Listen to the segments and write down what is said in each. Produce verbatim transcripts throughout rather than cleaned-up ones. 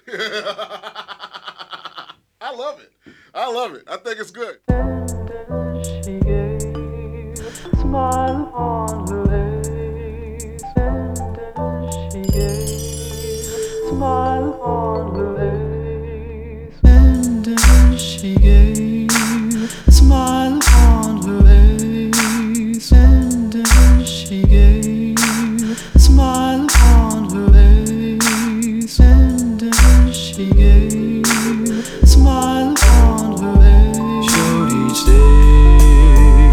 I love it. I love it. I think it's good. She gave a smile on her face. She gave a smile on her face. And then she gave a smile on her face. And then she gave a smile on her face. And then she gave a smile on her face. Showed each day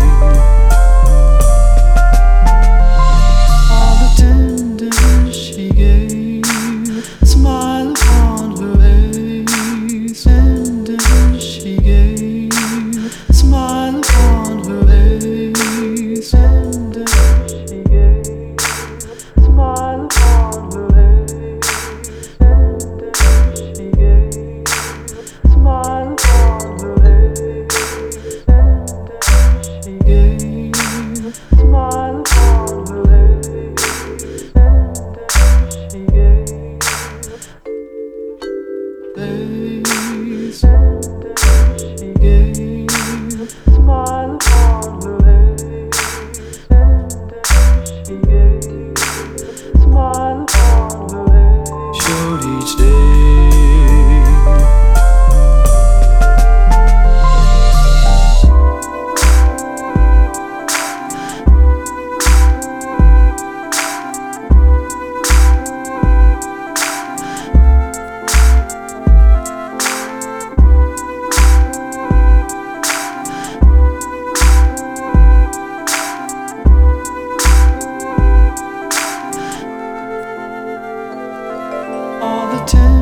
all the tenderness she gave, a smile on her face. And then she gave a smile on her face. And then she gave a smile on her face. And then she gave a smile on her face. And then she gave a smile on her face. And then she gave face. And then she gave a smile on her face. And then she gave a smile on her face. Showed each day all the time.